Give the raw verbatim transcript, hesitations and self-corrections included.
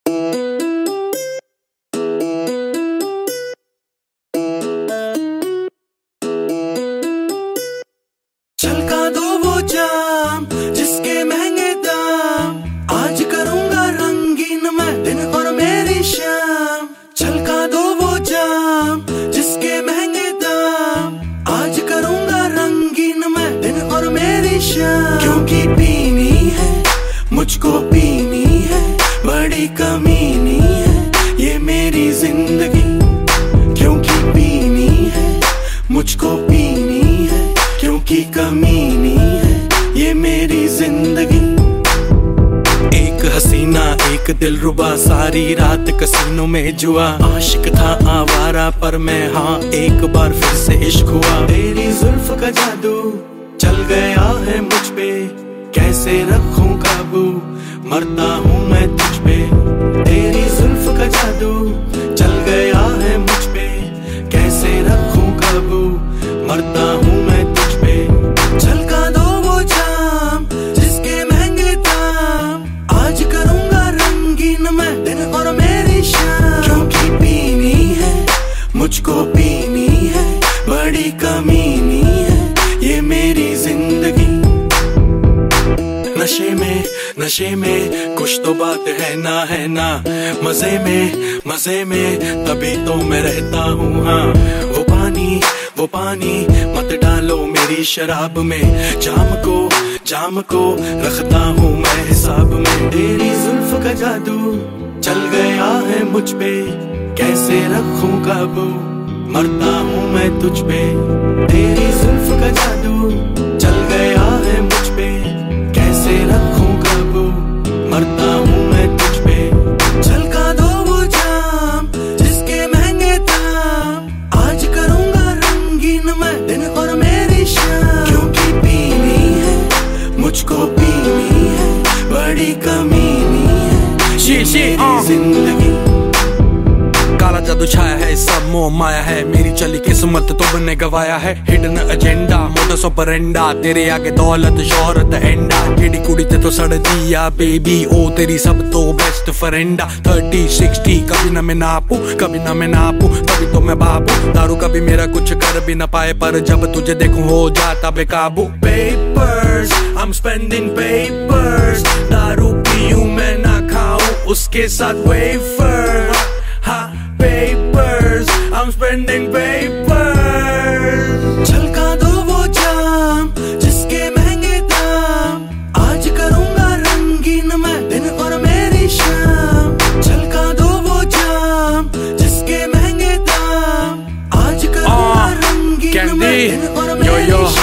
छलका दो वो जाम जिसके महंगे दाम, आज करूंगा रंगीन मैं दिन और मेरी शाम। छलका दो वो जाम जिसके महंगे दाम, आज करूंगा रंगीन मैं दिन और मेरी शाम। क्योंकि पीनी है मुझको पीनी है, बड़ी कमीनी है ये मेरी जिंदगी। क्योंकि पीनी है मुझको पीनी है, क्योंकि कमीनी है ये मेरी जिंदगी। एक हसीना एक दिलरुबा, सारी रात कसीनों में जुआ। आशिक था आवारा पर मैं हाँ एक बार फिर से इश्क हुआ। तेरी जुल्फ का जादू चल गया है मुझ पे, कैसे रखूं काबू मरता हूँ मैं तुझ पे। तेरी जुल्फ का जादू चल गया है मुझ पे, कैसे रखूं काबू मरता हूँ मैं तुझ पे। छलका दो वो जाम जिसके महंगे दाम, आज करूंगा रंगीन मैं दिन और मेरी शाम। क्योंकि पीनी है मुझको पीनी है, बड़ी कमीनी है ये मेरी जिंदगी। नशे में नशे में कुछ तो बात है ना है ना, मजे में मजे में तभी तो मैं रहता हूँ। हाँ वो पानी वो पानी मत डालो मेरी शराब में, जाम को जाम को रखता हूँ मैं हिसाब में। तेरी जुल्फ का जादू चल गया है मुझ पे, कैसे रखूं काबू मरता हूँ मैं तुझ पे। तेरी जुल्फ का जादू चल गया है मुझ पे, कैसे रखूं काबू मरता हूँ मैं तुझ पे। छलका दो वो जाम जिसके महंगे दाम, आज करूंगा रंगीन मैं दिन और मेरी शाम। क्योंकि पीनी है मुझको पीनी है, बड़ी कमीनी है ये मेरी जिंदगी। काला जादू छाया है सब मोह माया है, मेरी चली किस्मत तो बने गवाया है। हिडन एजेंडा मोटस ऑपरेंडा, तेरे आगे दौलत शोहरत एंडा। केड़ी कुड़ी ते तो सड़ दिया बेबी, ओ तेरी सब तो बेस्ट फ्रेंडा। थर्टी सिक्सटी कभी ना मैं नापू कभी ना मैं नापू, तभी तो मैं बाबू। दारू कभी मेरा कुछ कर भी ना पाए, पर जब तुझे देखूं हो जाता बेकाबू। Papers I am spending papers, दारू पीऊं मैं ना खाऊं उसके साथ वेफर। हाँ papers, I'm spending papers। छलका दो वो जाम जिसके महंगे दाम, आज करूंगा रंगीन मैं दिन और मेरी शाम। छलका दो वो जाम जिसके महंगे दाम, आज करूंगा रंगीन मैं दिन और मेरी शाम।